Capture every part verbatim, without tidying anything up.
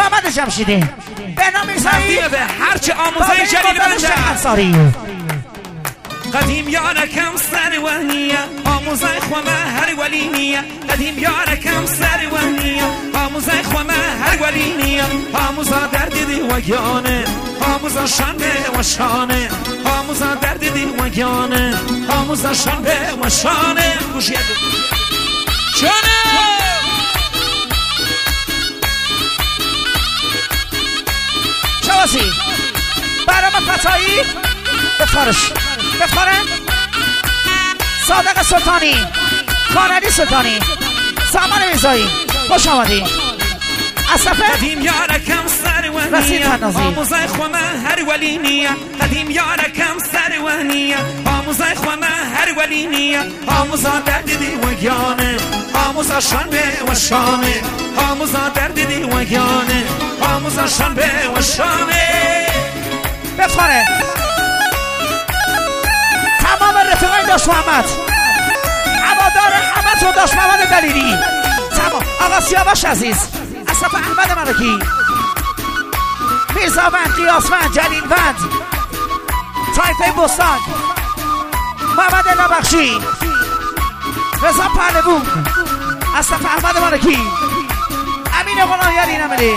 محمد جمشیدی بهنام میرزایی به هرچه آموزه جلیل بنده انصاری قدیم یارکم سر وحنیه آموزه خوامه هر ولینیه قدیم یارکم سر وحنیه آموزه خوامه هر ولینیه آموزه درد دی وگیانه آموزه شنبه و شانه آموزه درد دی وگیانه آموزه شنبه و شانه گوشیت جانه شواسی برام فتایی بفارش بفارن صادق سلطانی خانعلی سلطانی سامان میرزایی خوش آمدی اصفه قدیم یارکم سر وحنیه آموزه خوامه هر ولینیه قدیم یارکم سر وحنیه آموزه خوامه هر ولینیه آموزه درد دی وگیانه آموزه شنبه و شانه آموزه درد دی وگیانه آموزه شنبه و شانه بفاره تمام رفیقای داش محمد عبادار همه تو داش محمد دلیری تمام آقا سیاوش عزیز اصف احمد ملکی میرزاوند قیاسوند جلیلوند طایفه بستان محمد نبخشی رضا پهلوون اصف احمد ملکی امین غلامیری نمری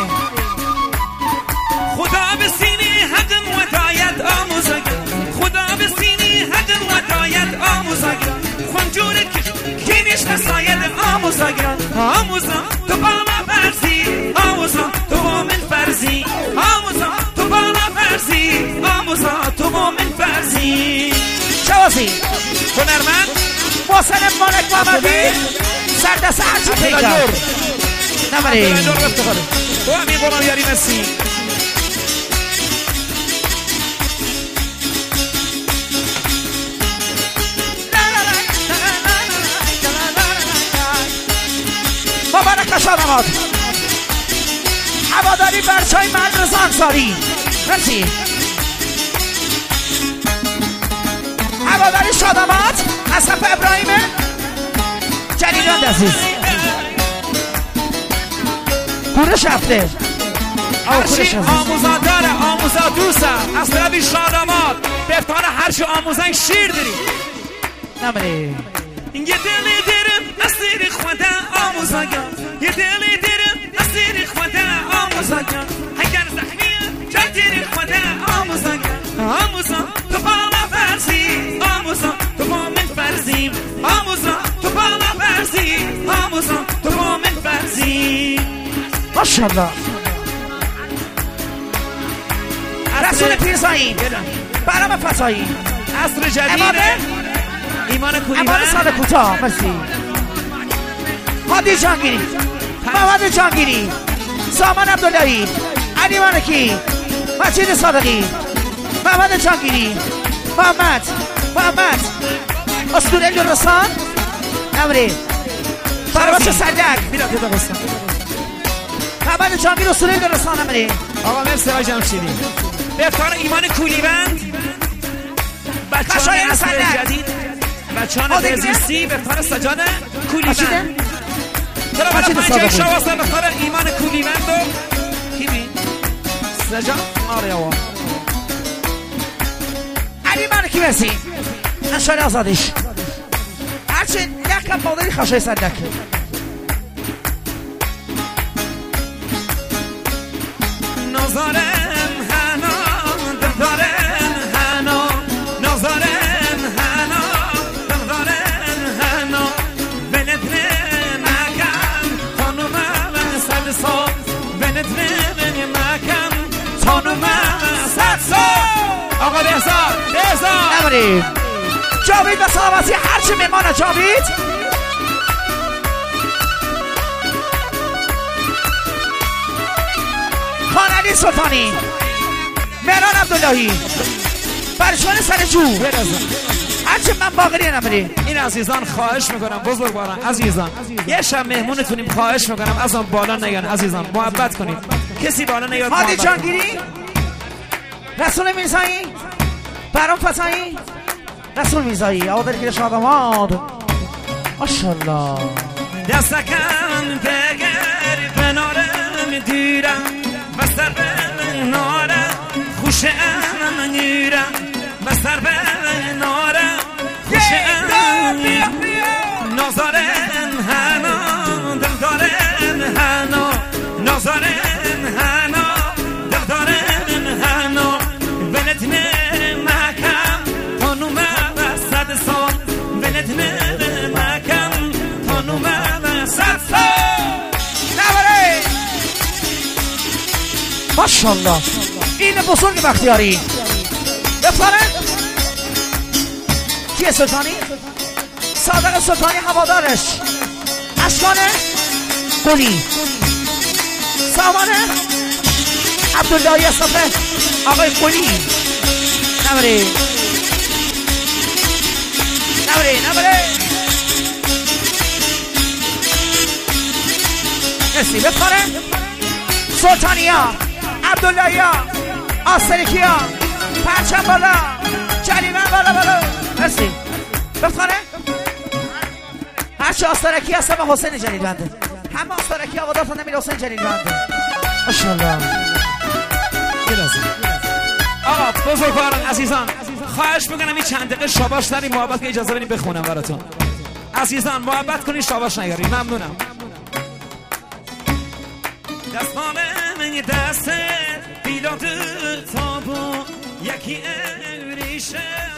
خدا به سینه حقم ودایت آموزه خدا به سینه حقم ودایت آموزه خونجور کینش نساید آموزه آموزه تو بالا فرزی آموزه تو مومن فرزی آموزه تو بالا فرزی آموزه تو مومن فرزی شوازی هنرمند محسن مالک محمدی سردست هرچی پیدا نمری تو همین غلامیری مسی مبارک شادماد عباداری برچای مدرسه انصاری مرسی عباداری شادماد اصف ابراهیم جلیلوند عزیز گورش هفته هرچی آموزا داره آموزا دوسته از طرفی شادماد بفتانه هرچی آموزه شیر داری نمری یه دلی درم اسیر خدا آموزگان یه دلی درم اسیر خدا آموزگان اگر زخمیه چطوری خدا آموزگان آموزا تو بالا فرزی آموزا تو مومن فرزی آموزا تو بالا فرزی آموزا تو مومن فرزی ماشاءالله رسول پیرزایی برام فتایی عصر جدید ایمان کولیوند امان سال کوتاه مرسی هادی جانگیری محمد جانگیری سامان عبداللهی علی مالکی مجید صادقی محمد جانگیری محمد محمد اسطوره لرستان نمری فرواز صدک محمد جانگیری اسطوره لرستان نمری آقا مرسی آقای جمشیدی بفتان ایمان کولیوند بچه‌های عصر جدید بچه‌ان بزیستی بفتان سجان کولیوند چرا برای پنجه شواستن بفتان ایمان کولیوند و کی بین؟ سجان آره آقا علی مالکی مرسی انشاء آزادیش هرچی یکم بادری خشای صدک نظرم هنا دارم هنا نظرم هنا دارم هنا بندرم مکم خانوم صد سال بندرم مکم خانوم صد سال آقا بهزاد بهزاد نمریم جاوید و سلامتی هرچی میمانه جاوید خانعلی سلطانی مهران عبداللهی برشوان سرجو هرچی من باقری نمری این عزیزان خواهش میکنم بزرگواران عزیزان یه شب مهمونتونیم خواهش میکنم از آن بالا نیان عزیزان محبت کنید کسی بالا نیاد هادی جانگیری رسول میرزایی برام فتایی رسول میرزایی آقا در شادماد ماشاءالله دستکن دگر بنارم دیرم بسر به ناره خوش ام نیره بسر به ناره خوش ام نازارن هنا دل دارن هنا نازارن هنا دل دارن هنا ولد نه مکم تا نومه صد سال ولد نه مکم تا نومه صد سال نبره ماشالله این بزرگ بختیاری بفاره کیه سلطانی؟ صادق سلطانی هوادارش اشکانه گلی سامانه عبداللهی اصطفه آقای گلی نبره نبره نبره مرسی بفاره سلطانی ها عبداللهی ها آسرکی ها پرچم بالا جلیمن بالا بالا مرسی بفاره هرچه آستارکی هستم و حسین جلیل بنده همه آستارکی آقادار نمیل حسین جلیل بنده ماشاءالله آقا بزرگواران عزیزان خواهش میکنم این چند دقیقه شاباش داریم محبت که اجازه بدیم بخونم براتون عزیزان محبت کنید شاباش نگارید ممنونم دستان من دست بیلاد تابو یکی ریشه